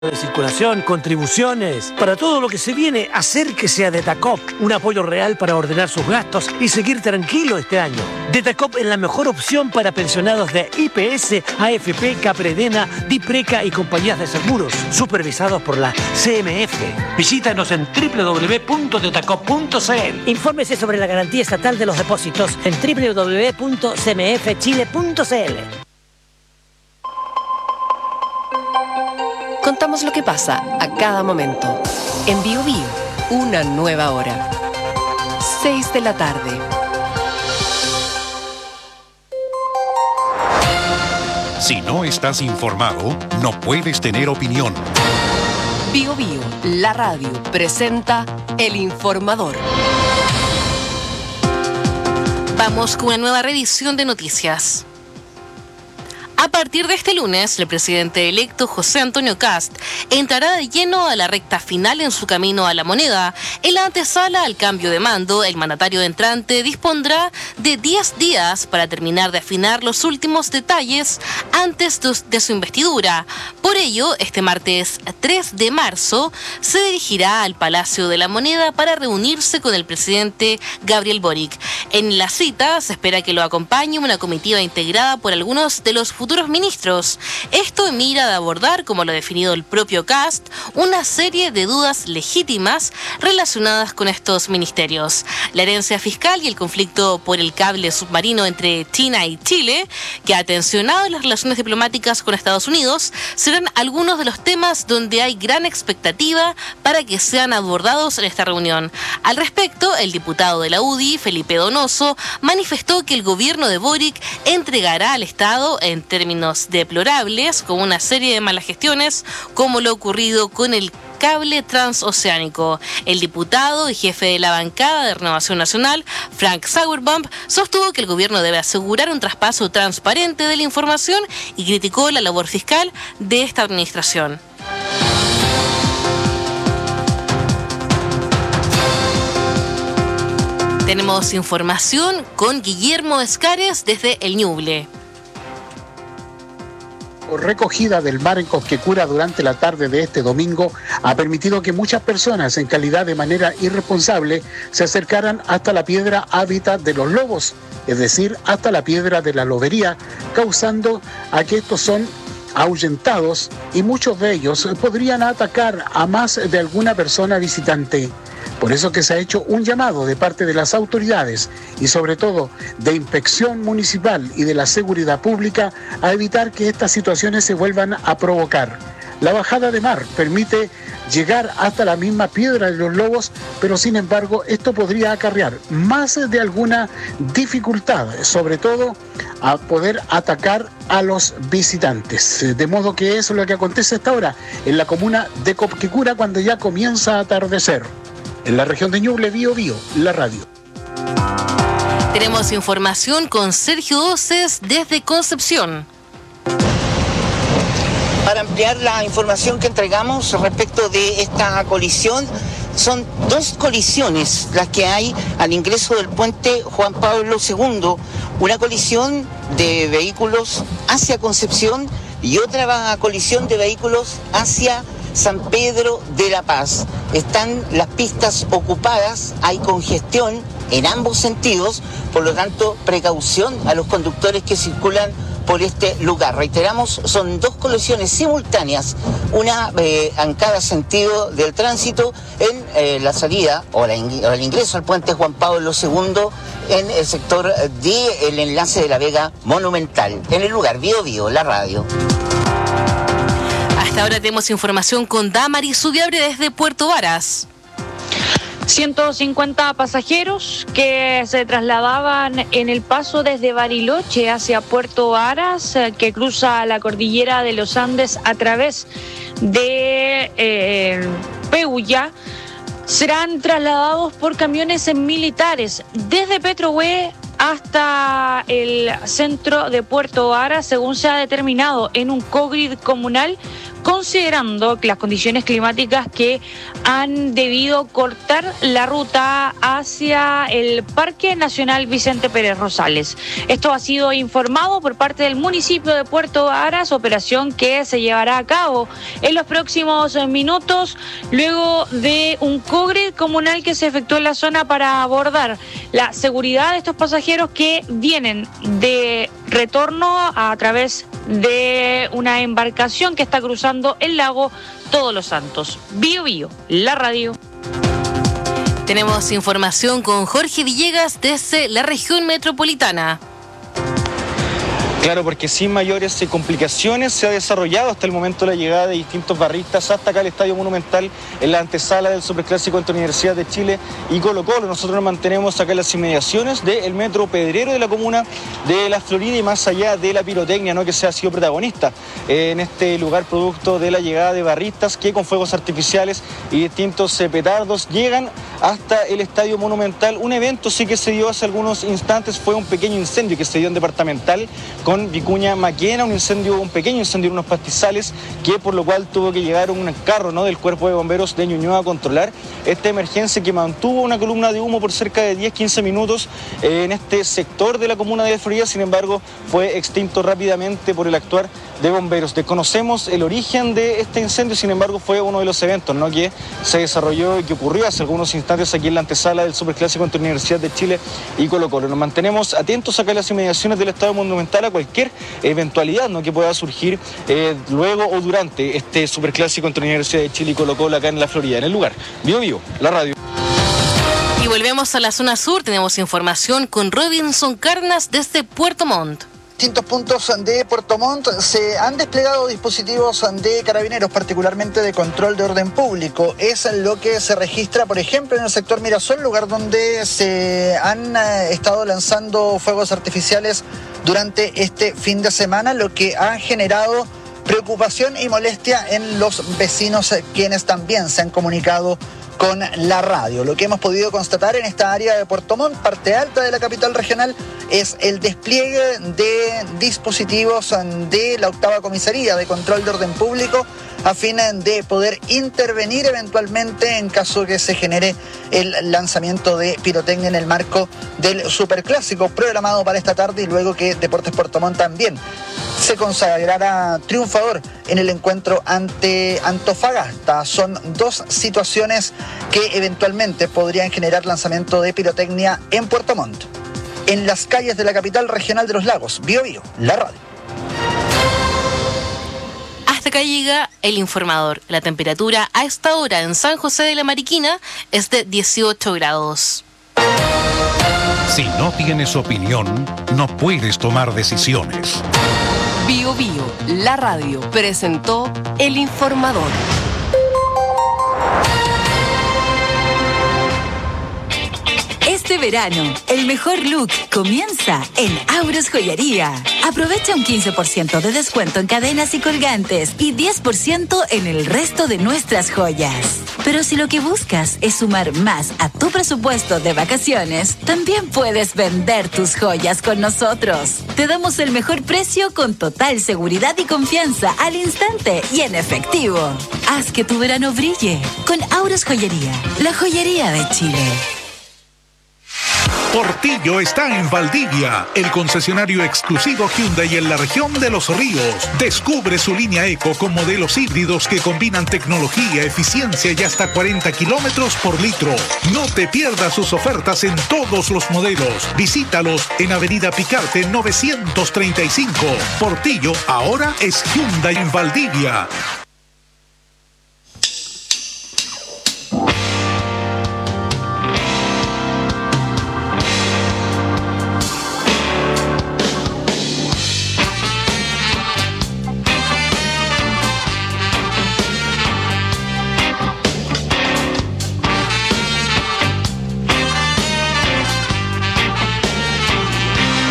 de circulación, contribuciones, para todo lo que se viene, acérquese a Detacop, un apoyo real para ordenar sus gastos y seguir tranquilo este año. Detacop es la mejor opción para pensionados de IPS, AFP, Capredena, Dipreca y compañías de seguros, supervisados por la CMF. Visítanos en www.detacop.cl. Infórmese sobre la garantía estatal de los depósitos en www.cmfchile.cl. Contamos lo que pasa a cada momento. En Bio Bio, una nueva hora. 6 de la tarde. Si no estás informado, no puedes tener opinión. Bio Bio, la radio, presenta El Informador. Vamos con una nueva revisión de noticias. A partir de este lunes, el presidente electo José Antonio Kast entrará de lleno a la recta final en su camino a la moneda. En la antesala al cambio de mando, el mandatario entrante dispondrá de 10 días para terminar de afinar los últimos detalles antes de su investidura. Por ello, este martes 3 de marzo se dirigirá al Palacio de la Moneda para reunirse con el presidente Gabriel Boric. En la cita se espera que lo acompañe una comitiva integrada por algunos de los futuros ministros. Esto en mira de abordar, como lo ha definido el propio Kast, una serie de dudas legítimas relacionadas con estos ministerios. La herencia fiscal y el conflicto por el cable submarino entre China y Chile, que ha tensionado las relaciones diplomáticas con Estados Unidos, serán algunos de los temas donde hay gran expectativa para que sean abordados en esta reunión. Al respecto, el diputado de la UDI, Felipe Donoso, manifestó que el gobierno de Boric entregará al Estado en términos deplorables, con una serie de malas gestiones, como lo ocurrido con el cable transoceánico. El diputado y jefe de la bancada de Renovación Nacional, Frank Sauerbaum, sostuvo que el gobierno debe asegurar un traspaso transparente de la información y criticó la labor fiscal de esta administración. Tenemos información con Guillermo Escares desde El Ñuble. Recogida del mar en Cosquecura durante la tarde de este domingo ha permitido que muchas personas, en calidad de manera irresponsable, se acercaran hasta la piedra hábitat de los lobos, es decir, hasta la piedra de la lobería, causando a que estos son ahuyentados y muchos de ellos podrían atacar a más de alguna persona visitante. Por eso que se ha hecho un llamado de parte de las autoridades y sobre todo de Inspección Municipal y de la Seguridad Pública a evitar que estas situaciones se vuelvan a provocar. La bajada de mar permite llegar hasta la misma piedra de los lobos, pero sin embargo esto podría acarrear más de alguna dificultad, sobre todo a poder atacar a los visitantes. De modo que eso es lo que acontece hasta ahora en la comuna de Cosquecura cuando ya comienza a atardecer. En la región de Ñuble, Bio Bio, la radio. Tenemos información con Sergio Doces desde Concepción. Para ampliar la información que entregamos respecto de esta colisión, son 2 colisiones las que hay al ingreso del puente Juan Pablo II. Una colisión de vehículos hacia Concepción y otra colisión de vehículos hacia San Pedro de la Paz. Están las pistas ocupadas, hay congestión en ambos sentidos, por lo tanto, precaución a los conductores que circulan por este lugar. Reiteramos, son 2 colisiones simultáneas, una en cada sentido del tránsito en la salida o el ingreso al puente Juan Pablo II en el sector del enlace de la Vega Monumental. En el lugar, Bio Bio, la radio. Hasta ahora tenemos información con Damaris Subiabre desde Puerto Varas. 150 pasajeros que se trasladaban en el paso desde Bariloche hacia Puerto Varas, que cruza la cordillera de los Andes a través de Peulla, serán trasladados por camiones militares desde Petrohue hasta el centro de Puerto Varas, según se ha determinado en un cogrid comunal considerando las condiciones climáticas que han debido cortar la ruta hacia el Parque Nacional Vicente Pérez Rosales. Esto ha sido informado por parte del municipio de Puerto Varas, operación que se llevará a cabo en los próximos minutos, luego de un cogre comunal que se efectuó en la zona para abordar la seguridad de estos pasajeros que vienen de retorno a través de una embarcación que está cruzando el lago Todos los Santos. Bío Bío, la radio. Tenemos información con Jorge Villegas desde la región metropolitana. Claro, porque sin mayores complicaciones se ha desarrollado hasta el momento la llegada de distintos barristas hasta acá al Estadio Monumental en la antesala del Superclásico entre Universidad de Chile y Colo-Colo. Nosotros nos mantenemos acá en las inmediaciones del metro Pedrero de la comuna de La Florida y más allá de la pirotecnia, ¿no?, que se ha sido protagonista en este lugar producto de la llegada de barristas que con fuegos artificiales y distintos petardos llegan hasta el Estadio Monumental. Un evento sí que se dio hace algunos instantes, fue un pequeño incendio que se dio en Departamental con Vicuña Maquena, un pequeño incendio en unos pastizales, que por lo cual tuvo que llegar un carro, ¿no?, del Cuerpo de Bomberos de Ñuñoa a controlar esta emergencia que mantuvo una columna de humo por cerca de 10-15 minutos en este sector de la comuna de La Florida. Sin embargo, fue extinto rápidamente por el actuar de bomberos. Desconocemos el origen de este incendio, sin embargo fue uno de los eventos, ¿no?, que se desarrolló y que ocurrió hace algunos instantes aquí en la antesala del Superclásico entre Universidad de Chile y Colo-Colo. Nos mantenemos atentos acá en las inmediaciones del Estadio Monumental a cualquier eventualidad, ¿no?, que pueda surgir luego o durante este Superclásico entre Universidad de Chile y Colo-Colo acá en La Florida, en el lugar. Bío Bío, la radio. Y volvemos a la zona sur, tenemos información con Robinson Carnas desde Puerto Montt. Distintos puntos de Puerto Montt se han desplegado dispositivos de carabineros, particularmente de control de orden público. Es lo que se registra, por ejemplo, en el sector Mirasol, lugar donde se han estado lanzando fuegos artificiales durante este fin de semana, lo que ha generado preocupación y molestia en los vecinos, quienes también se han comunicado con la radio. Lo que hemos podido constatar en esta área de Puerto Montt, parte alta de la capital regional, es el despliegue de dispositivos de la 8ª Comisaría de Control de Orden Público a fin de poder intervenir eventualmente en caso que se genere el lanzamiento de pirotecnia en el marco del Superclásico programado para esta tarde, y luego que Deportes Puerto Montt también se consagrará triunfador en el encuentro ante Antofagasta. Son dos situaciones que eventualmente podrían generar lanzamiento de pirotecnia en Puerto Montt. En las calles de la capital regional de los lagos, Bío Bío, la radio. Hasta acá llega el informador. La temperatura a esta hora en San José de la Mariquina es de 18 grados. Si no tienes opinión, no puedes tomar decisiones. Bío Bío, la radio, presentó el informador. Este verano, el mejor look comienza en Auros Joyería. Aprovecha un 15% de descuento en cadenas y colgantes y 10% en el resto de nuestras joyas. Pero si lo que buscas es sumar más a tu presupuesto de vacaciones, también puedes vender tus joyas con nosotros. Te damos el mejor precio con total seguridad y confianza al instante y en efectivo. Haz que tu verano brille con Auros Joyería, la joyería de Chile. Portillo está en Valdivia, el concesionario exclusivo Hyundai en la región de Los Ríos. Descubre su línea Eco con modelos híbridos que combinan tecnología, eficiencia y hasta 40 kilómetros por litro. No te pierdas sus ofertas en todos los modelos. Visítalos en Avenida Picarte 935. Portillo ahora es Hyundai en Valdivia.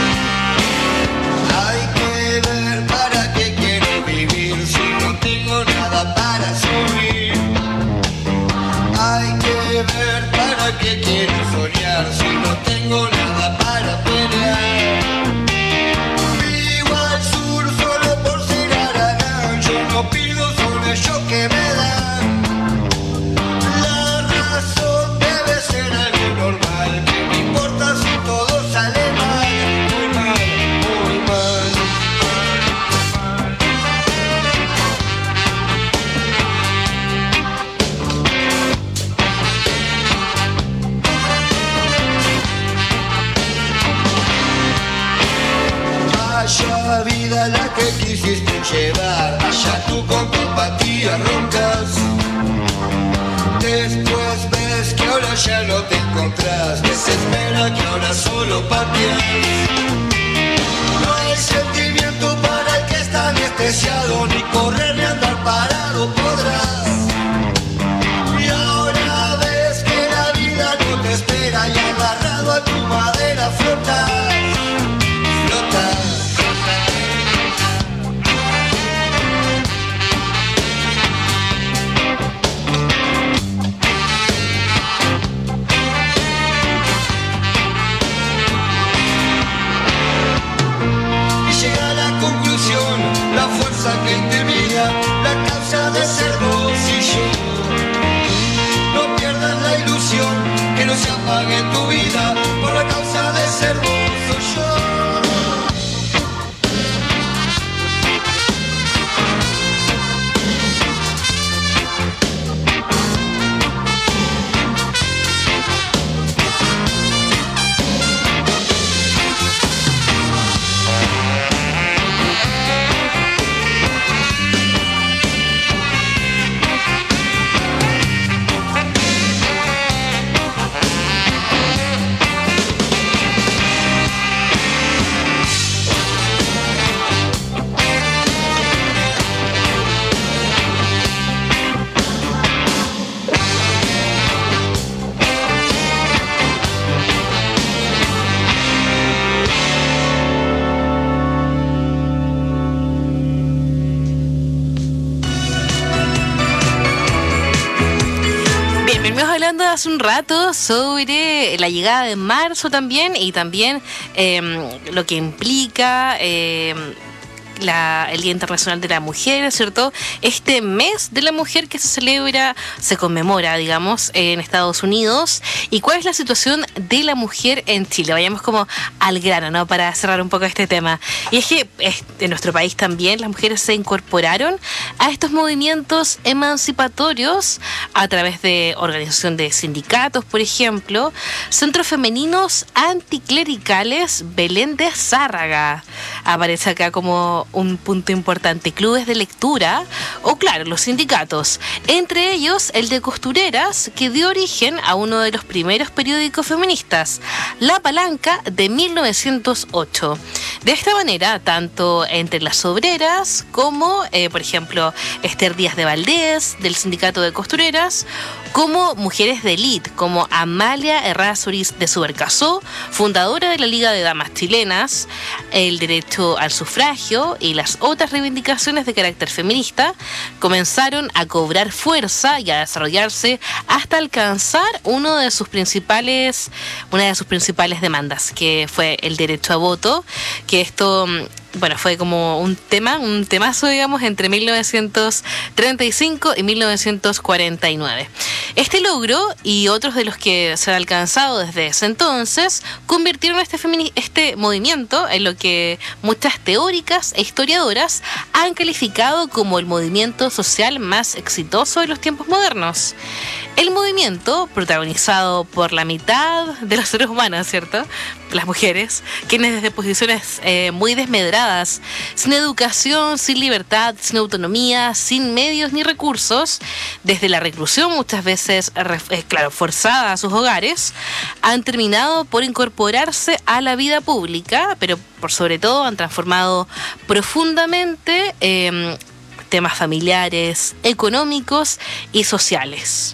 Hay que ver para qué quiero vivir si no tengo nada. llevar, allá tú con tu apatía roncas. Después ves que ahora ya no te encontrás, desespera que ahora solo pateas. No hay sentimiento para el que está anestesiado, ni correr ni andar parado podrás. Y ahora ves que la vida no te espera y agarrado a tu madera flotas. La fuerza que intimida, la causa de ser vos y yo. No pierdas la ilusión, que no se apague en tu vida por la causa de ser vos o yo. Hace un rato sobre la llegada de marzo también y también lo que implica el Día Internacional de la Mujer, ¿cierto? Este mes de la mujer que se conmemora, digamos, en Estados Unidos. ¿Y cuál es la situación de la mujer en Chile? Vayamos como al grano, ¿no? Para cerrar un poco este tema. Y es que en nuestro país también las mujeres se incorporaron a estos movimientos emancipatorios a través de organización de sindicatos, por ejemplo, centros femeninos anticlericales. Belén de Zárraga aparece acá como un punto importante, clubes de lectura o, claro, los sindicatos, entre ellos el de costureras, que dio origen a uno de los primeros periódicos feministas, La Palanca, de 1908. De esta manera, tanto entre las obreras como, por ejemplo, Esther Díaz de Valdés, del sindicato de costureras, como mujeres de élite, como Amalia Errázuriz de Subercasó, fundadora de la Liga de Damas Chilenas, el derecho al sufragio y las otras reivindicaciones de carácter feminista, comenzaron a cobrar fuerza y a desarrollarse hasta alcanzar una de sus principales demandas, que fue el derecho a voto, que esto, bueno, fue como un temazo, digamos, entre 1935 y 1949. Este logro y otros de los que se han alcanzado desde ese entonces convirtieron este movimiento en lo que muchas teóricas e historiadoras han calificado como el movimiento social más exitoso de los tiempos modernos. El movimiento, protagonizado por la mitad de los seres humanos, ¿cierto?, las mujeres, quienes desde posiciones muy desmedradas, sin educación, sin libertad, sin autonomía, sin medios ni recursos, desde la reclusión muchas veces, forzada a sus hogares, han terminado por incorporarse a la vida pública, pero por sobre todo han transformado profundamente temas familiares, económicos y sociales.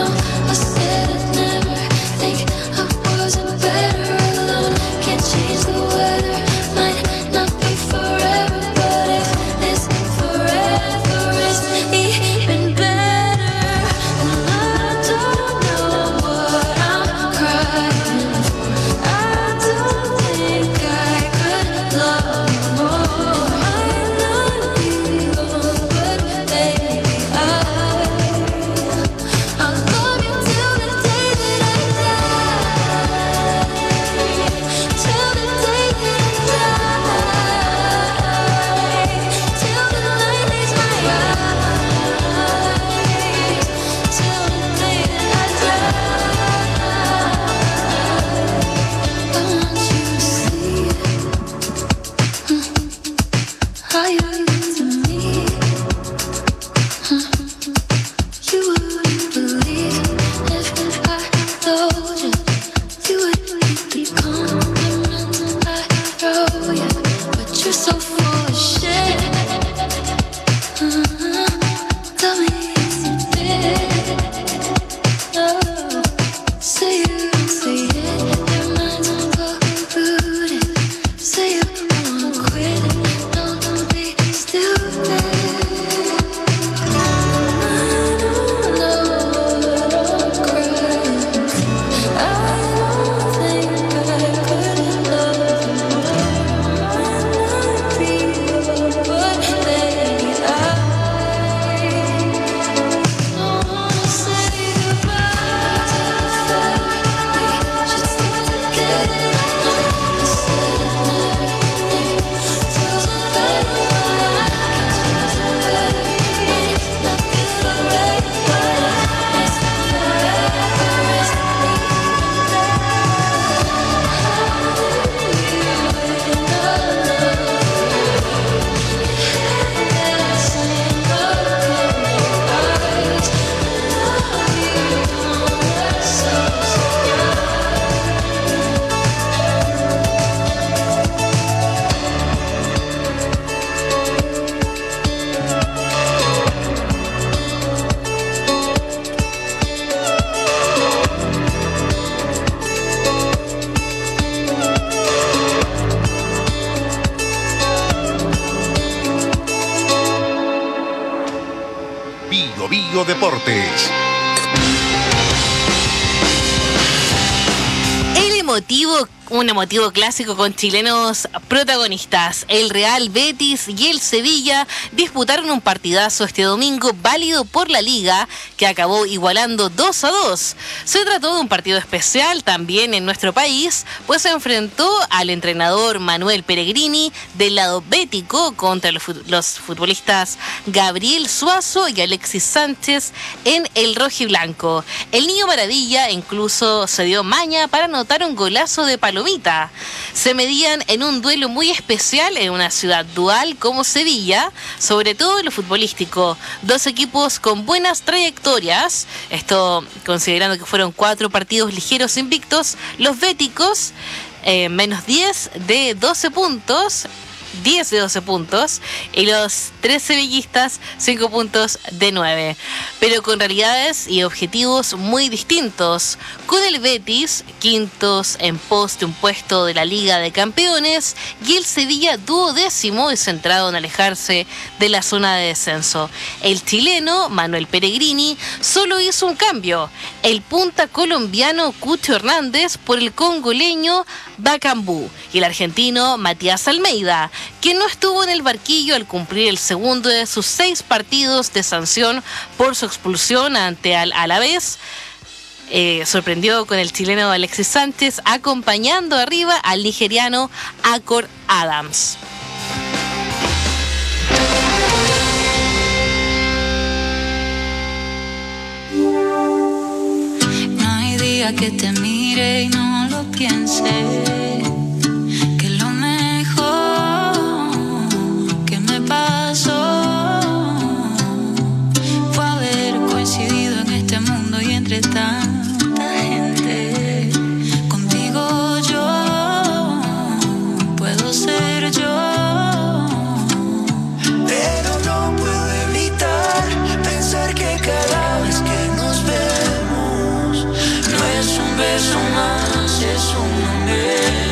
Change the Bio Deportes. Un emotivo clásico con chilenos protagonistas. El Real Betis y el Sevilla disputaron un partidazo este domingo válido por la Liga, que acabó igualando 2-2. Se trató de un partido especial también en nuestro país, pues se enfrentó al entrenador Manuel Pellegrini del lado bético contra los futbolistas Gabriel Suazo y Alexis Sánchez en el rojiblanco. El niño maravilla incluso se dio maña para anotar un golazo de palomita. Se medían en un duelo muy especial en una ciudad dual como Sevilla, sobre todo en lo futbolístico. Dos equipos con buenas trayectorias, esto considerando que fueron 4 partidos ligeros invictos. Los béticos, menos 10 de 12 puntos, y los 3 sevillistas 5 puntos de 9, pero con realidades y objetivos muy distintos, con el Betis quintos en pos de un puesto de la Liga de Campeones y el Sevilla 12º y centrado en alejarse de la zona de descenso. El chileno Manuel Pellegrini solo hizo un cambio, el punta colombiano Cucho Hernández por el congoleño Bacambú y el argentino Matías Almeida, quien no estuvo en el barquillo al cumplir el segundo de sus 6 partidos de sanción por su expulsión ante al Alavés. Sorprendió con el chileno Alexis Sánchez acompañando arriba al nigeriano Akor Adams. No hay día que te mire y no lo piense, que lo mejor que me pasó fue haber coincidido en este mundo y entre tanta gente. Contigo yo puedo ser yo, pero no puedo evitar pensar que cada vez que nos vemos no es un beso más, es un beso.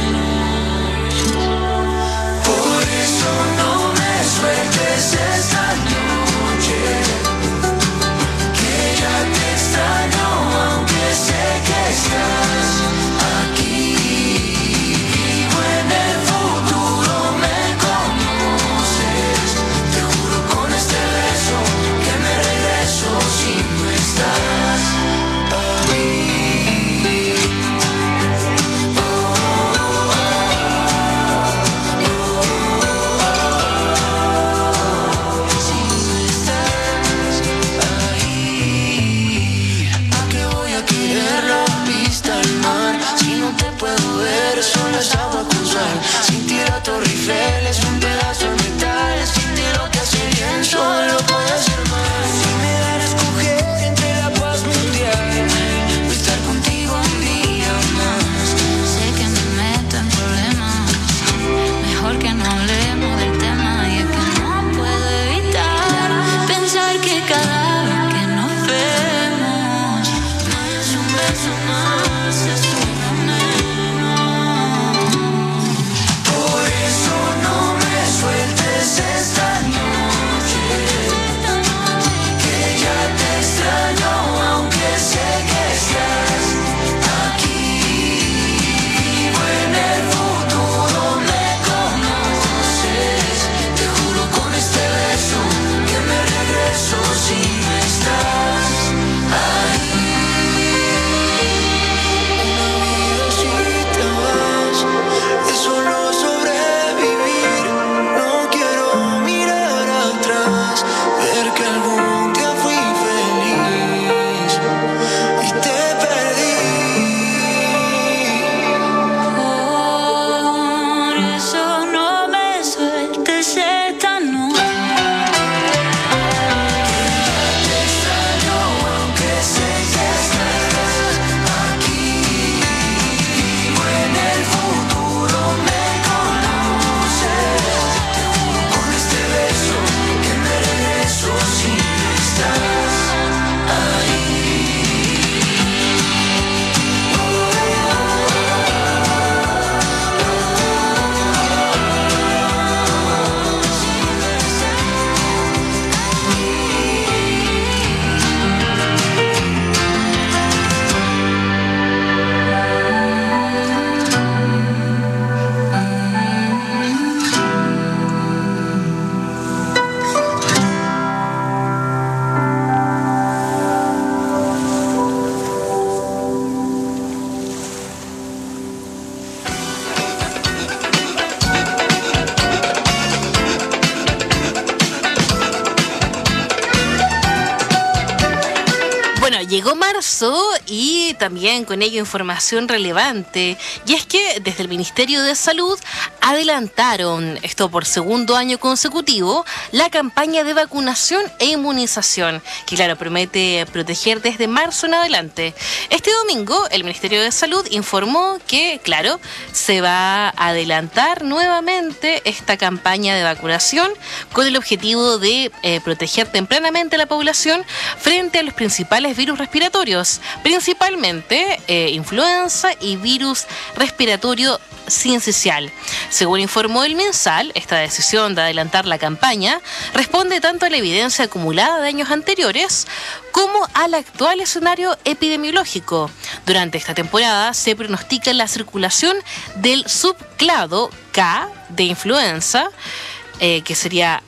llegó marzo y también con ello información relevante, y es que desde el Ministerio de Salud adelantaron, esto por segundo año consecutivo, la campaña de vacunación e inmunización, que claro, promete proteger desde marzo en adelante. Este domingo el Ministerio de Salud informó que, claro, se va a adelantar nuevamente esta campaña de vacunación con el objetivo de proteger tempranamente a la población frente a los principales virus respiratorios, principalmente influenza y virus respiratorio sincicial. Según informó el MinSal, esta decisión de adelantar la campaña responde tanto a la evidencia acumulada de años anteriores como al actual escenario epidemiológico. Durante esta temporada se pronostica la circulación del subclado K de influenza, que sería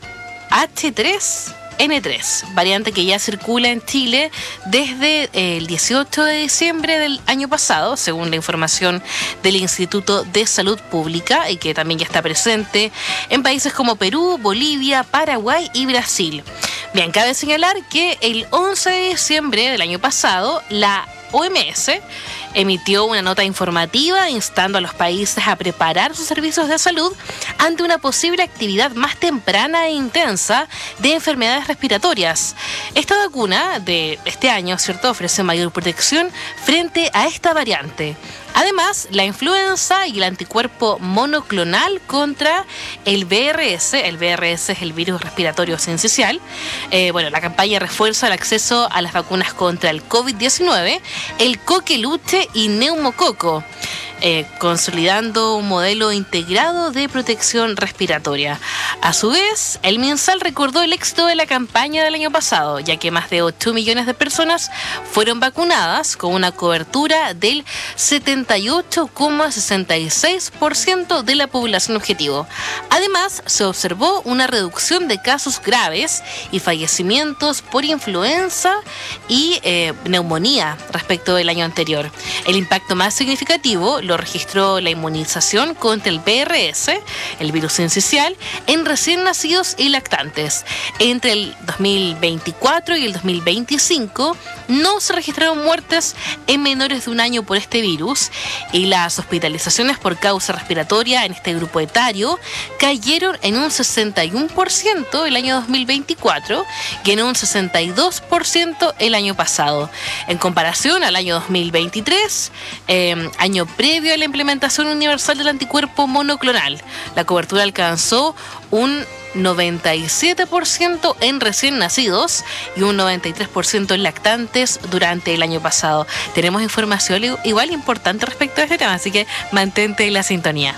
H3N3, variante que ya circula en Chile desde el 18 de diciembre del año pasado, según la información del Instituto de Salud Pública, y que también ya está presente en países como Perú, Bolivia, Paraguay y Brasil. Bien, cabe señalar que el 11 de diciembre del año pasado, la OMS emitió una nota informativa instando a los países a preparar sus servicios de salud ante una posible actividad más temprana e intensa de enfermedades respiratorias. Esta vacuna de este año, ¿cierto?, ofrece mayor protección frente a esta variante. Además, la influenza y el anticuerpo monoclonal contra el VRS es el virus respiratorio sincicial. La campaña refuerza el acceso a las vacunas contra el COVID-19, el coqueluche y neumococo, consolidando un modelo integrado de protección respiratoria. A su vez, el MinSal recordó el éxito de la campaña del año pasado, ya que más de 8 millones de personas fueron vacunadas con una cobertura del 78,66% de la población objetivo. Además, se observó una reducción de casos graves y fallecimientos por influenza y neumonía respecto del año anterior. El impacto más significativo lo registró la inmunización contra el VRS, el virus sincicial, en recién nacidos y lactantes. Entre el 2024 y el 2025 no se registraron muertes en menores de un año por este virus, y las hospitalizaciones por causa respiratoria en este grupo etario cayeron en un 61% el año 2024 y en un 62% el año pasado. En comparación al año 2023, año previo a la implementación universal del anticuerpo monoclonal, la cobertura alcanzó un 97% en recién nacidos y un 93% en lactantes durante el año pasado. Tenemos información igual importante respecto a este tema, así que mantente en la sintonía.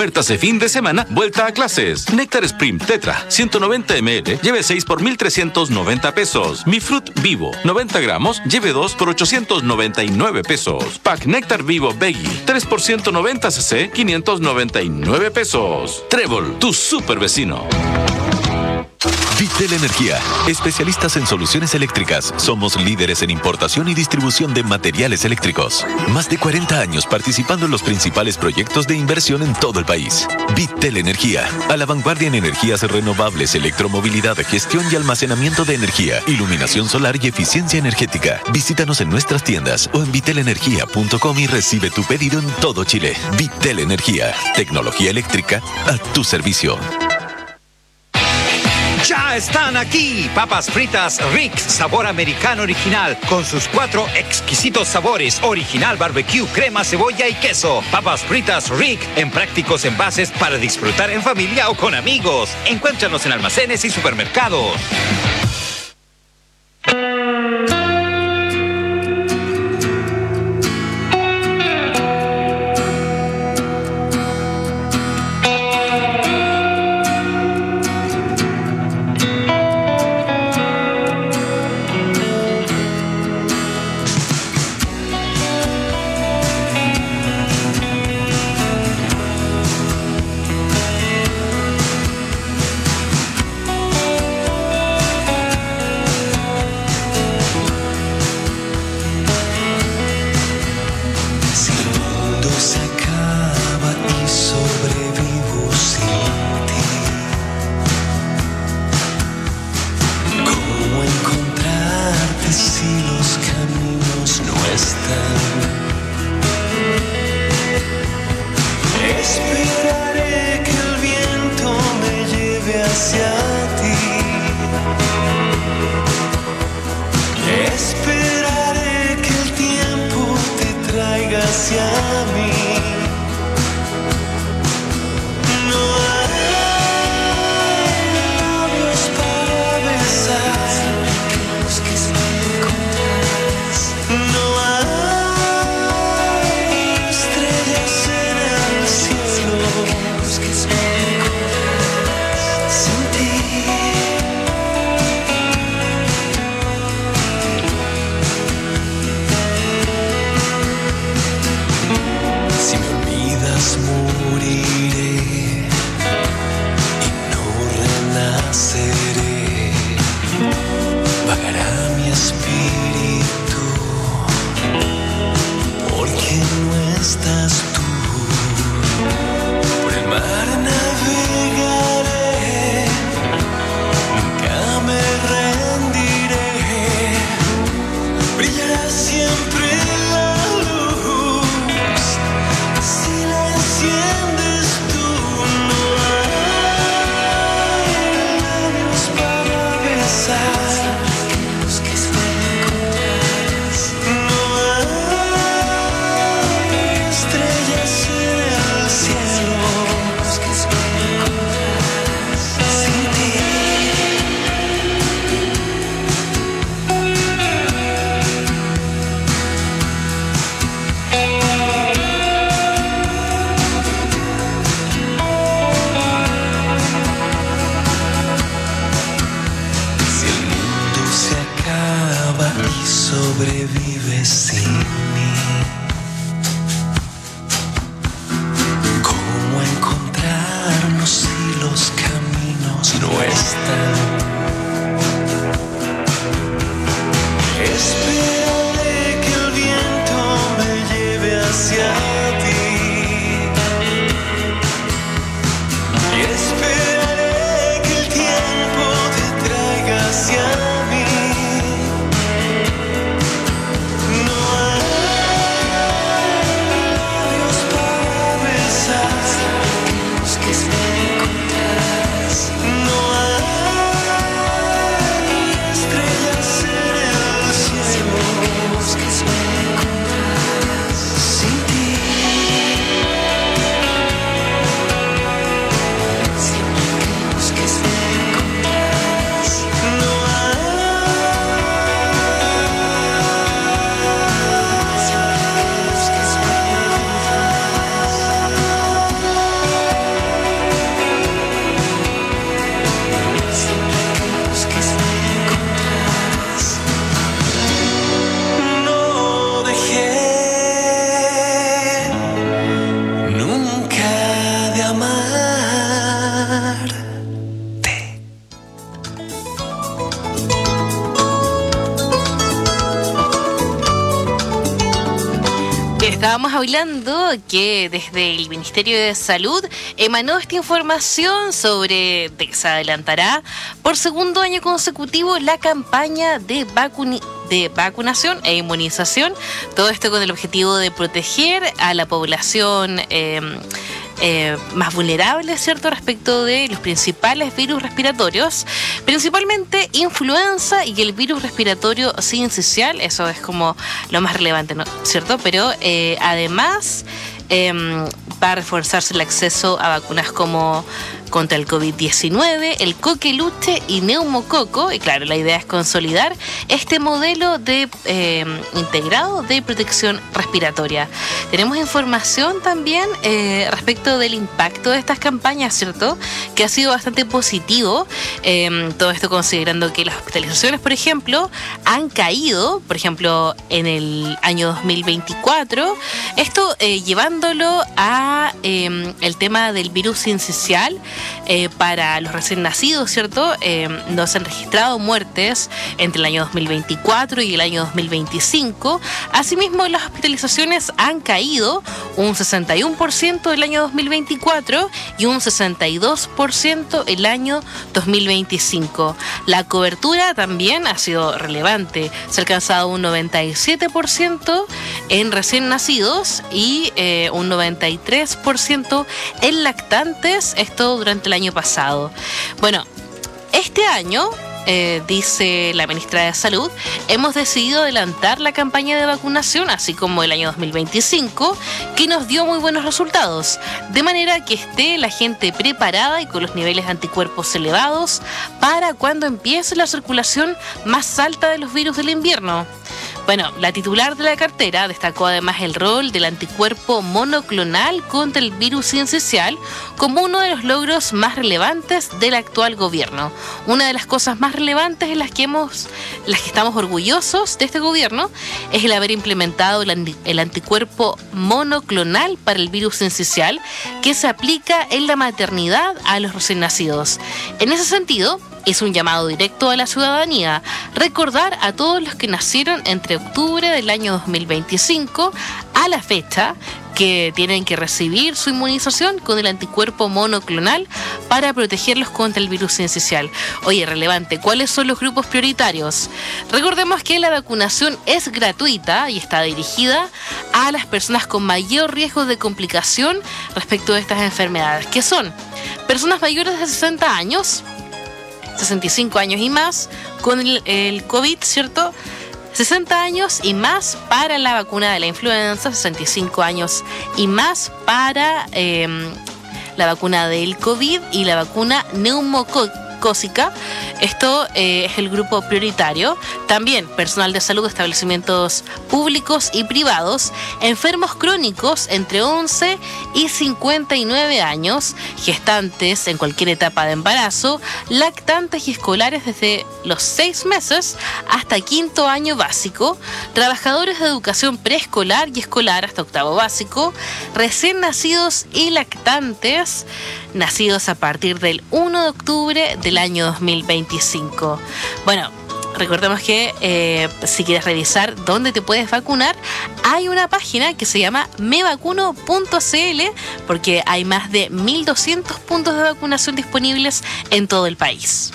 Ofertas de fin de semana, vuelta a clases. Néctar Sprint Tetra, 190 ml, lleve 6 por 1,390 pesos. Mi Fruit Vivo, 90 gramos, lleve 2 por 899 pesos. Pack Néctar Vivo Veggie, 3 por 190 cc, 599 pesos. Trébol, tu super vecino. Vitel Energía, especialistas en soluciones eléctricas. Somos líderes en importación y distribución de materiales eléctricos. Más de 40 años participando en los principales proyectos de inversión en todo el país. Vitel Energía, a la vanguardia en energías renovables, electromovilidad, gestión y almacenamiento de energía, iluminación solar y eficiencia energética. Visítanos en nuestras tiendas o en vitelenergia.com y recibe tu pedido en todo Chile. Vitel Energía, tecnología eléctrica a tu servicio. Ya están aquí, papas fritas Rick, sabor americano original, con sus 4 exquisitos sabores, original, barbecue, crema, cebolla y queso. Papas fritas Rick, en prácticos envases para disfrutar en familia o con amigos. Encuéntranos en almacenes y supermercados. estábamos hablando que desde el Ministerio de Salud emanó esta información sobre de que se adelantará por segundo año consecutivo la campaña de vacunación e inmunización. Todo esto con el objetivo de proteger a la población más vulnerables, ¿cierto?, respecto de los principales virus respiratorios, principalmente influenza y el virus respiratorio sincicial. Eso es como lo más relevante, ¿no?, ¿cierto? Pero además va a reforzarse el acceso a vacunas como contra el COVID-19, el coqueluche y neumococo. Y claro, la idea es consolidar este modelo de integrado de protección respiratoria. Tenemos información también respecto del impacto de estas campañas, ¿cierto?, que ha sido bastante positivo. Todo esto considerando que las hospitalizaciones, por ejemplo, han caído, por ejemplo, en el año 2024. Esto llevándolo a el tema del virus sincicial. Para los recién nacidos, ¿cierto? No se han registrado muertes entre el año 2024 y el año 2025. Asimismo, las hospitalizaciones han caído un 61% el año 2024 y un 62% el año 2025. La cobertura también ha sido relevante. Se ha alcanzado un 97% en recién nacidos y un 93% en lactantes. Esto durante el año pasado. Bueno, este año, dice la ministra de Salud, hemos decidido adelantar la campaña de vacunación, así como el año 2025, que nos dio muy buenos resultados, de manera que esté la gente preparada y con los niveles de anticuerpos elevados para cuando empiece la circulación más alta de los virus del invierno. Bueno, la titular de la cartera destacó además el rol del anticuerpo monoclonal contra el virus sincicial como uno de los logros más relevantes del actual gobierno. Una de las cosas más relevantes en las que estamos orgullosos de este gobierno es el haber implementado el anticuerpo monoclonal para el virus sincicial que se aplica en la maternidad a los recién nacidos. En ese sentido, es un llamado directo a la ciudadanía, recordar a todos los que nacieron entre octubre del año 2025 a la fecha que tienen que recibir su inmunización con el anticuerpo monoclonal para protegerlos contra el virus sincicial. Oye, relevante, ¿cuáles son los grupos prioritarios? Recordemos que la vacunación es gratuita y está dirigida a las personas con mayor riesgo de complicación respecto de estas enfermedades, que son personas mayores de 60 años, 65 años y más con el COVID, ¿cierto? 60 años y más para la vacuna de la influenza, 65 años y más para la vacuna del COVID y la vacuna neumocócica. Esto es el grupo prioritario. También personal de salud de establecimientos públicos y privados, enfermos crónicos entre 11 y 59 años, gestantes en cualquier etapa de embarazo, lactantes y escolares desde los 6 meses hasta quinto año básico, trabajadores de educación preescolar y escolar hasta octavo básico, recién nacidos y lactantes nacidos a partir del 1 de octubre del año 2025. Bueno, recordemos que si quieres revisar dónde te puedes vacunar, hay una página que se llama mevacuno.cl, porque hay más de 1.200 puntos de vacunación disponibles en todo el país.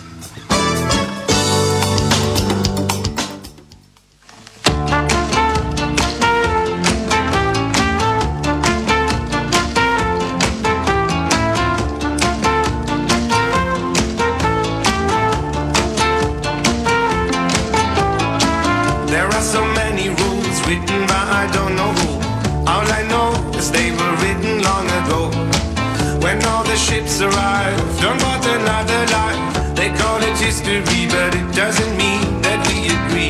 Ships arrive, done but another life. They call it history, but it doesn't mean that we agree.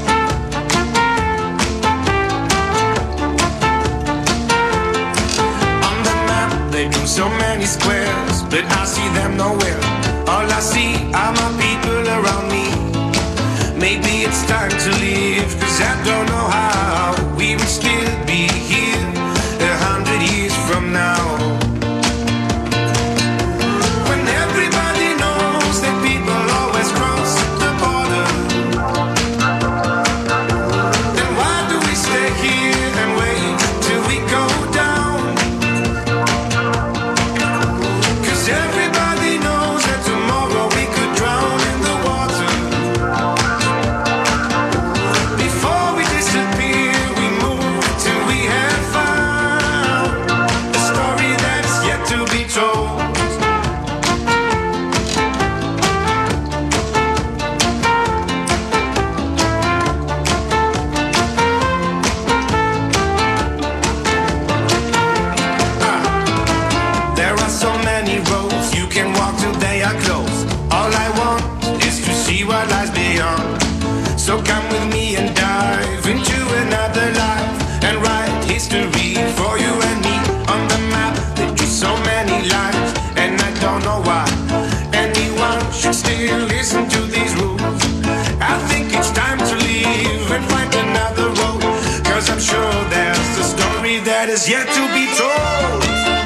On the map, they do so many squares, but I see them nowhere. All I see are my people around me. Maybe it's time to leave, 'cause I don't know how we would still be here 100 years from now. Till we yet to be told.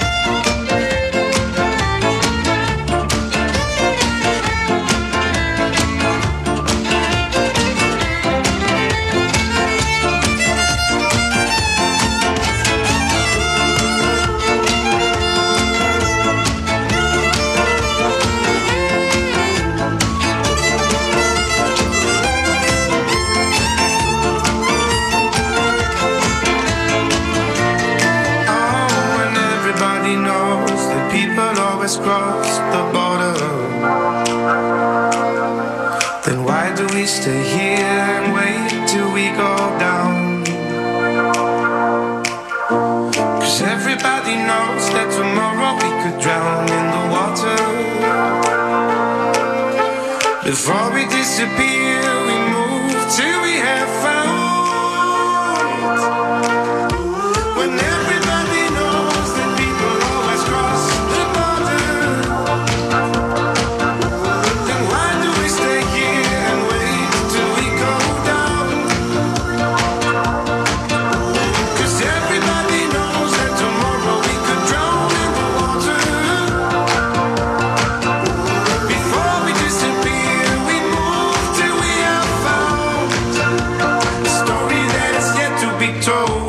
Cross the border, then why do we stay here and wait till we go down? 'Cause everybody knows that tomorrow we could drown in the water. Before we disappear, we move till we have found. When everybody knows that people always cross the border, then why do we stay here and wait till we go down? 'Cause everybody knows that tomorrow we could drown in the water. Before we disappear, we move till we have found a story that is yet to be told.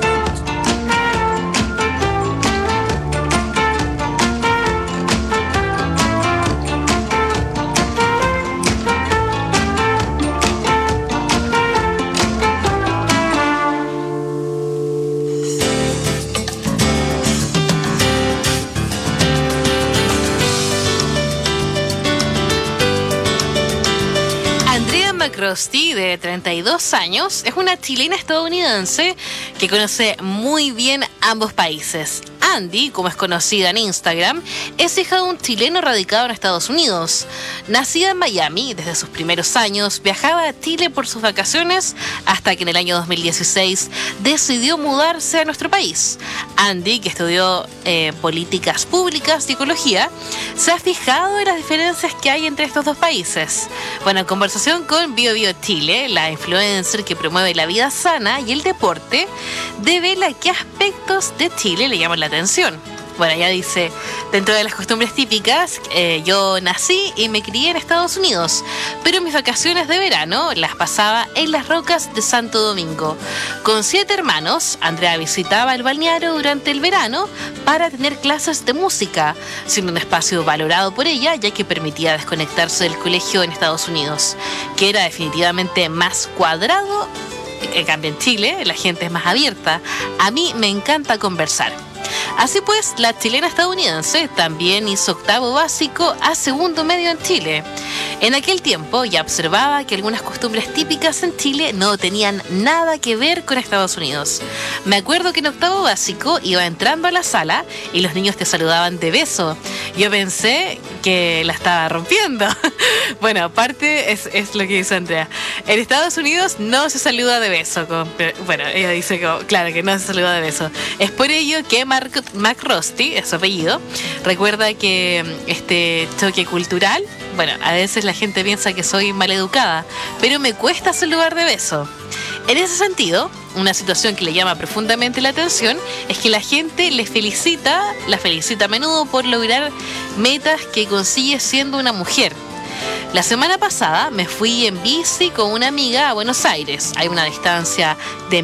Andrea McCrosty, de 32 años, es una chilena estadounidense que conoce muy bien ambos países. Andy, como es conocida en Instagram, es hija de un chileno radicado en Estados Unidos. Nacida en Miami, desde sus primeros años viajaba a Chile por sus vacaciones hasta que en el año 2016 decidió mudarse a nuestro país. Andy, que estudió políticas públicas y ecología, se ha fijado en las diferencias que hay entre estos dos países. Bueno, en conversación con BioBio Chile, la influencer que promueve la vida sana y el deporte, devela qué aspectos de Chile le llaman la atención. Bueno, ella dice, dentro de las costumbres típicas, yo nací y me crié en Estados Unidos, pero mis vacaciones de verano las pasaba en las rocas de Santo Domingo. Con 7 hermanos, Andrea visitaba el balneario durante el verano para tener clases de música, siendo un espacio valorado por ella, ya que permitía desconectarse del colegio en Estados Unidos, que era definitivamente más cuadrado. En cambio, en Chile la gente es más abierta. A mí me encanta conversar. Así pues, la chilena estadounidense también hizo octavo básico a segundo medio en Chile. En aquel tiempo ya observaba que algunas costumbres típicas en Chile no tenían nada que ver con Estados Unidos. Me acuerdo que en octavo básico iba entrando a la sala y los niños te saludaban de beso. Yo pensé que la estaba rompiendo. Bueno, aparte es lo que dice Andrea. En Estados Unidos no se saluda de beso. Bueno, ella dice que, claro, que no se saluda de beso. Es por ello que McCrosty, es su apellido, recuerda que este choque cultural, bueno, a veces la gente piensa que soy maleducada, pero me cuesta saludar de beso. En ese sentido, una situación que le llama profundamente la atención es que la gente la felicita a menudo por lograr metas que consigue siendo una mujer. La semana pasada me fui en bici con una amiga a Buenos Aires. Hay una distancia de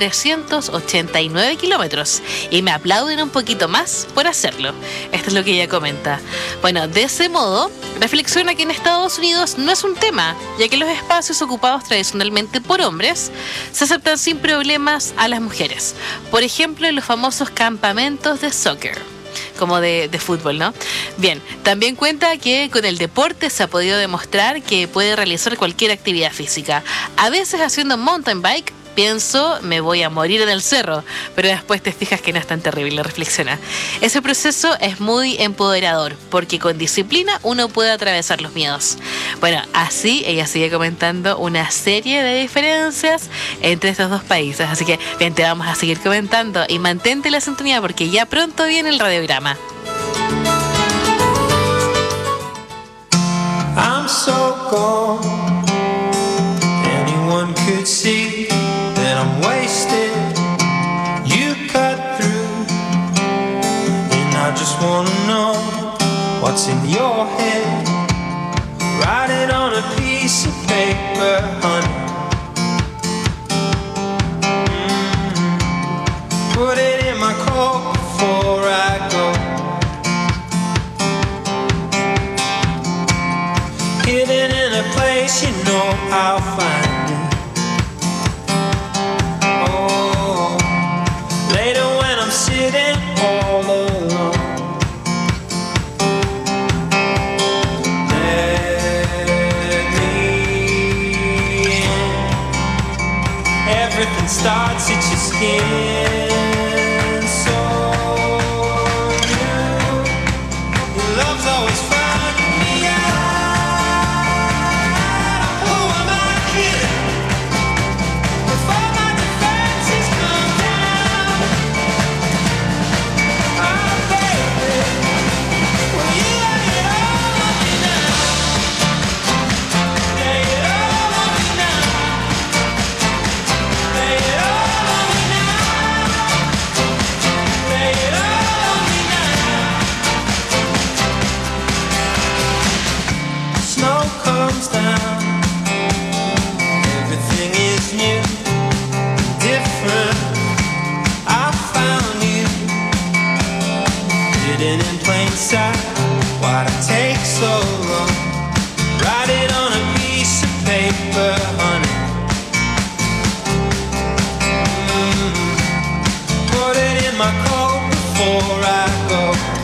1.389 kilómetros y me aplauden un poquito más por hacerlo. Esto es lo que ella comenta. Bueno, de ese modo, reflexiona que en Estados Unidos no es un tema, ya que los espacios ocupados tradicionalmente por hombres se aceptan sin problemas a las mujeres. Por ejemplo, en los famosos campamentos de soccer, como de fútbol, ¿no? Bien, también cuenta que con el deporte se ha podido demostrar que puede realizar cualquier actividad física. A veces haciendo mountain bike pienso, me voy a morir en el cerro, pero después te fijas que no es tan terrible, reflexiona. Ese proceso es muy empoderador, porque con disciplina uno puede atravesar los miedos. Bueno, así ella sigue comentando una serie de diferencias entre estos dos países, así que bien, te vamos a seguir comentando y mantente la sintonía porque ya pronto viene el radiograma. I'm so gone. Anyone could see that I'm wasted. You cut through just wanna know what's in your head. Write it on a piece of paper, honey. Put it in my coat before I go. Hidden in a place you know I'll find it. Oh, later when I'm sitting all alone. Everything starts at your skin. So your love's always finding me out. Who am I kidding? Before my defenses come down. Oh baby, will you lay it all on me now? Lay it all on me now. Lay it all on me now. Lay it all on me now. Snow comes down. Everything is new, different. I found you hidden in plain sight. Why'd it take so long? Write it on a piece of paper, honey. Put it in my coat before I go.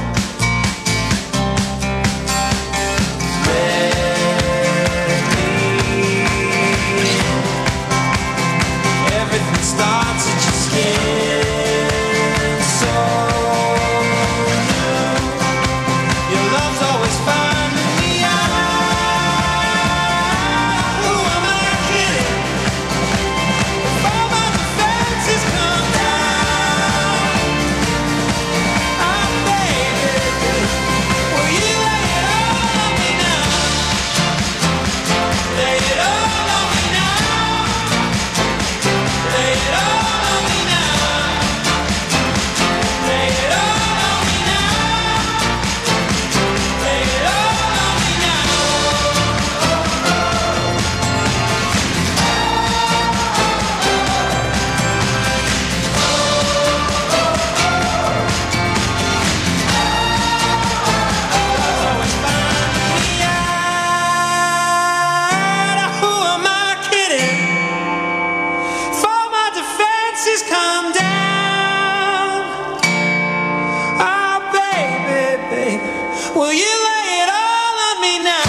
Let me in. Everything starts at your skin. So new. Your love's always finding me out. Who am I kidding? Before my defenses come down. Oh baby, will you lay it all on me now? Lay it all on me now. Lay it all on me now. Lay it all on me now. Lay it all on me now. Always finding me out. Who am I kidding? For my defenses come down. Oh baby, baby, will you lay it all on me now?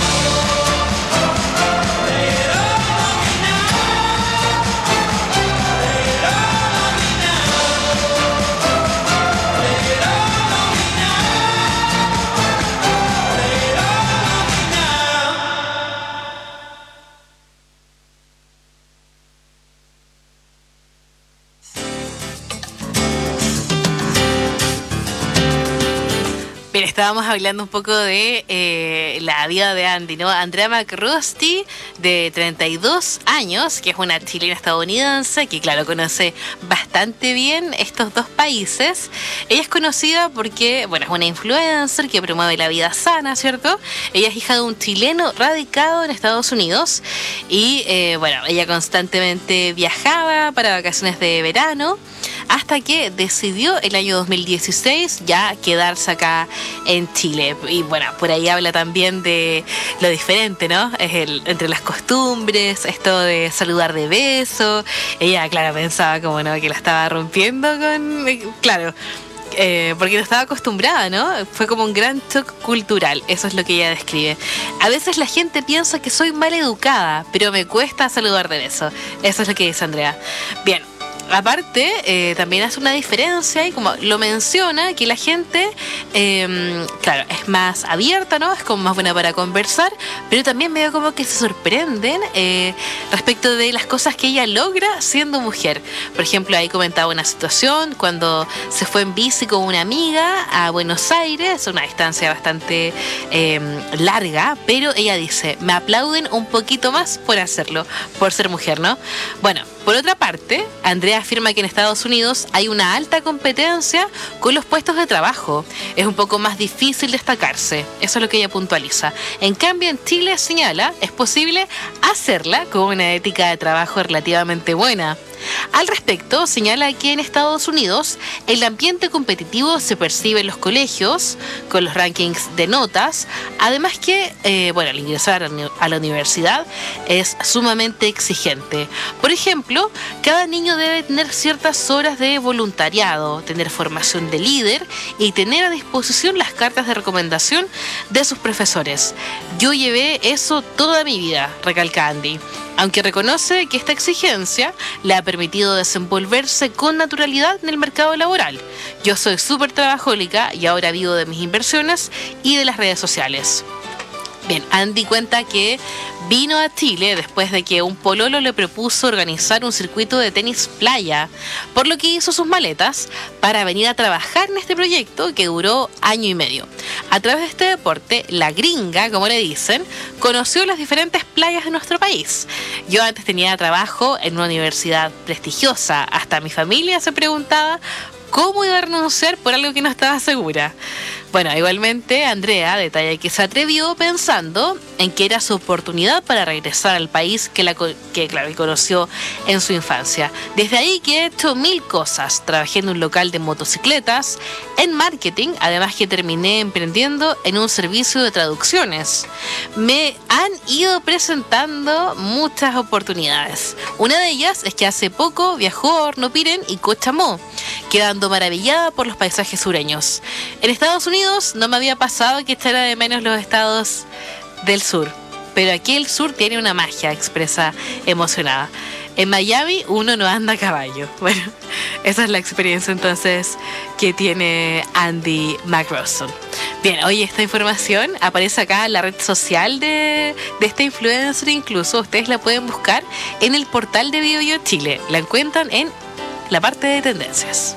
Lay it all on me now. Lay it all on me now. Lay it all on me now. Lay it all on me now. Bien, estábamos hablando un poco de la vida de Andy, ¿no? Andrea McRusty, de 32 años, que es una chilena estadounidense, que claro, conoce bastante bien estos dos países. Ella es conocida porque, bueno, es una influencer que promueve la vida sana, ¿cierto? Ella es hija de un chileno radicado en Estados Unidos y, bueno, ella constantemente viajaba para vacaciones de verano, hasta que decidió el año 2016 ya quedarse acá en Chile. Y bueno, por ahí habla también de lo diferente, ¿no? Entre las costumbres, esto de saludar de beso. Ella, claro, pensaba como, ¿no?, que la estaba rompiendo con... Claro, porque no estaba acostumbrada, ¿no? Fue como un gran shock cultural, eso es lo que ella describe. A veces la gente piensa que soy mal educada, pero me cuesta saludar de beso. Eso es lo que dice Andrea. Bien. Aparte, también hace una diferencia y como lo menciona, que la gente, claro, es más abierta, ¿no? Es como más buena para conversar, pero también medio como que se sorprenden respecto de las cosas que ella logra siendo mujer. Por ejemplo, ahí comentaba una situación cuando se fue en bici con una amiga a Buenos Aires, una distancia bastante larga, pero ella dice, me aplauden un poquito más por hacerlo, por ser mujer, ¿no? Bueno, Por otra parte, Andrea afirma que en Estados Unidos hay una alta competencia con los puestos de trabajo. Es un poco más difícil destacarse. Eso es lo que ella puntualiza. En cambio, en Chile, señala, es posible hacerla con una ética de trabajo relativamente buena. Al respecto, señala que en Estados Unidos el ambiente competitivo se percibe en los colegios, con los rankings de notas, además que, al ingresar a la universidad es sumamente exigente. Por ejemplo, cada niño debe tener ciertas horas de voluntariado, tener formación de líder y tener a disposición las cartas de recomendación de sus profesores. Yo llevé eso toda mi vida, recalca Andy. Aunque reconoce que esta exigencia le ha permitido desenvolverse con naturalidad en el mercado laboral. Yo soy súper trabajólica y ahora vivo de mis inversiones y de las redes sociales. Bien, Andy cuenta que vino a Chile después de que un pololo le propuso organizar un circuito de tenis playa, por lo que hizo sus maletas para venir a trabajar en este proyecto que duró 1 año y medio. A través de este deporte, la gringa, como le dicen, conoció las diferentes playas de nuestro país. Yo antes tenía trabajo en una universidad prestigiosa, hasta mi familia se preguntaba cómo iba a renunciar por algo que no estaba segura. Bueno, igualmente Andrea detalla que se atrevió pensando en que era su oportunidad para regresar al país que conoció en su infancia. Desde ahí que he hecho 1000 cosas. Trabajé en un local de motocicletas, en marketing, además que terminé emprendiendo en un servicio de traducciones. Me han ido presentando muchas oportunidades. Una de ellas es que hace poco viajó a Hornopiren y Cochamó, quedando maravillada por los paisajes sureños. En Estados Unidos no me había pasado que echara de menos los estados del sur, pero aquí el sur tiene una magia, expresa emocionada. En Miami uno no anda a caballo. Bueno, esa es la experiencia entonces que tiene Andy McRosson. Bien, hoy esta información aparece acá en la red social de esta influencer, incluso ustedes la pueden buscar en el portal de BioBio Chile. La encuentran en la parte de tendencias.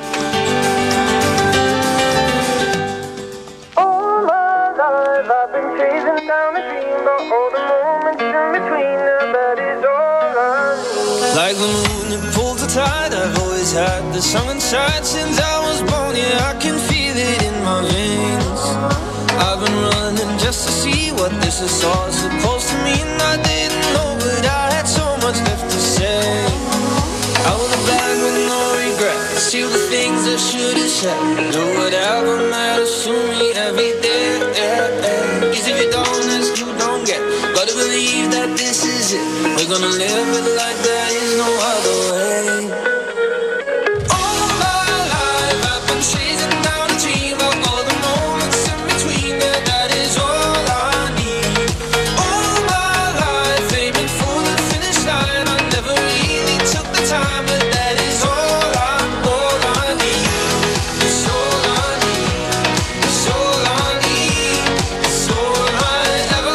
I've been chasing down a dream, but all the moments in between, now that is all I need. Like the moon that pulls the tide, I've always had the sun inside since I was born. Yeah, I can feel it in my veins. I've been running just to see what this is all supposed to mean. I didn't know, but I had so much left to say. I was back with no regret. See the things I should have said. Do whatever matters to me every day. Cause if you don't ask, you don't get. Gotta believe that this is it. We're gonna live it like there is no other way. All my life I've been chasing down a dream of all the moments in between. That is all I need. All my life aiming for the finish line. I never really took the time, but that is all I need. It's all I need. It's all I need. It's all I ever.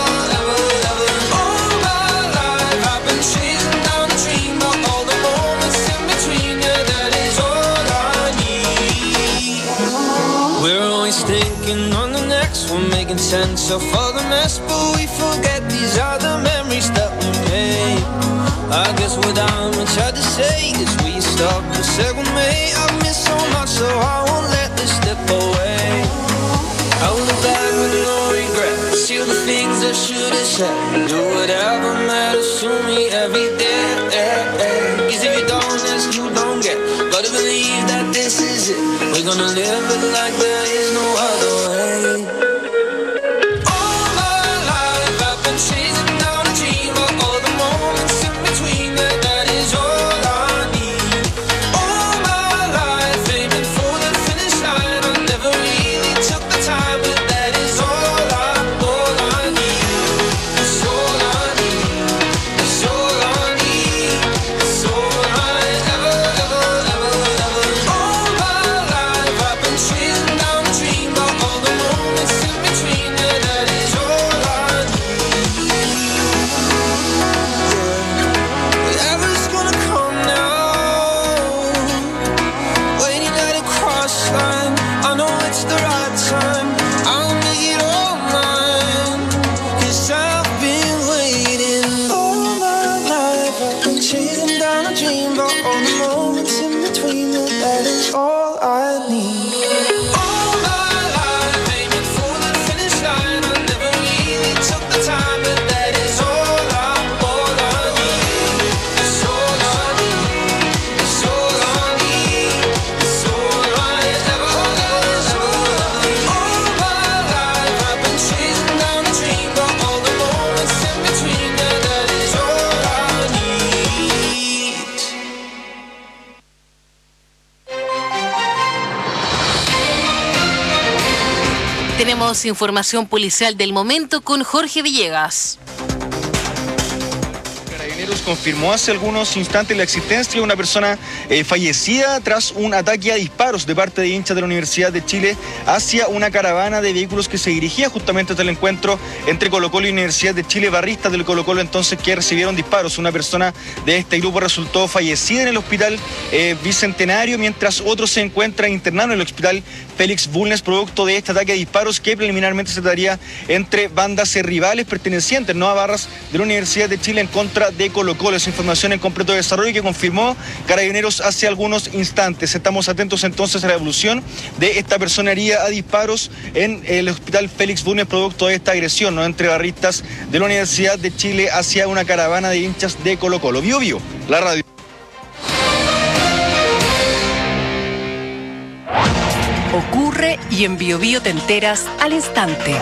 All my life I've been chasing down a dream of all the moments in between. Yeah, that is all I need. We're always thinking on the next one, making sense of all the mess, but we forget these are the memories that we made. I guess what I'm trying to say is we stop and say we may. I've missed so much, so I won't let this slip away. I will look back with no regret. See the things I should have said. Do whatever matters to me every day. Cause if you don't ask, you don't get. Gotta believe that this is it. We're gonna live it like there is no other way. All my life I've been chasing down a dream of all the moments in between. That is all I need. All my life aiming for the finish line. I never really took the time, but that is all I need. It's all I need. It's all I need. It's all I ever. All my life I've been chasing down a chasing down a dream, but all the moments in between, that is all I need. All my life aiming for the finish line, I never really took the time, but that is all I need. It's all I need. It's all I need. It's all I ever need. All my life I've been chasing down a dream, but all the moments in between, that is all I need. Tenemos información policial del momento con Jorge Villegas. Carabineros confirmó hace algunos instantes la existencia de una persona fallecida tras un ataque a disparos de parte de hinchas de la Universidad de Chile hacia una caravana de vehículos que se dirigía justamente hasta el encuentro entre Colo-Colo y Universidad de Chile. Barristas del Colo-Colo entonces que recibieron disparos. Una persona de este grupo resultó fallecida en el hospital Bicentenario, mientras otro se encuentra internado en el hospital Félix Bulnes, producto de este ataque a disparos que preliminarmente se daría entre bandas rivales pertenecientes a barras de la Universidad de Chile en contra de Colo-Colo. Es información en completo desarrollo que confirmó Carabineros hace algunos instantes. Estamos atentos entonces a la evolución de esta persona herida a disparos en el hospital Félix Bulnes, producto de esta agresión entre barristas de la Universidad de Chile hacia una caravana de hinchas de Colo-Colo. Bio Bio, la radio. Ocurre y en Bio Bio te enteras al instante.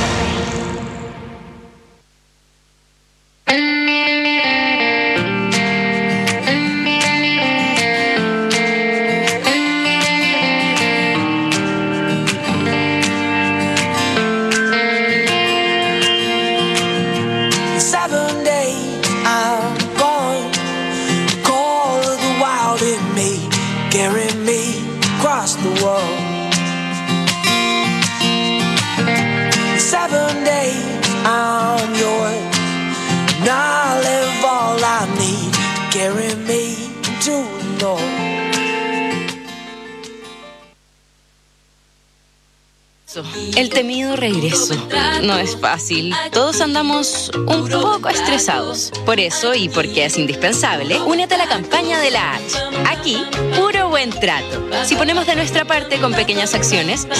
El temido regreso. No es fácil. Todos andamos un poco estresados. Por eso, y porque es indispensable, únete a la campaña de la H. Aquí, puro buen trato. Si ponemos de nuestra parte con pequeñas acciones,